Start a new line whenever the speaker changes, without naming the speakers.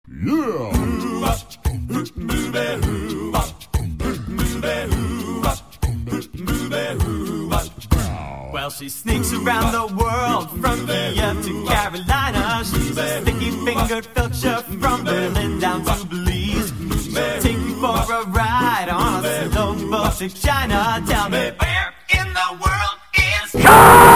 Well, she sneaks around the world from Kiev to Carolina. She's a sticky-fingered filcher from Berlin down to Belize. She'll take you for a ride on a slow boat to China. Tell me, where in the world is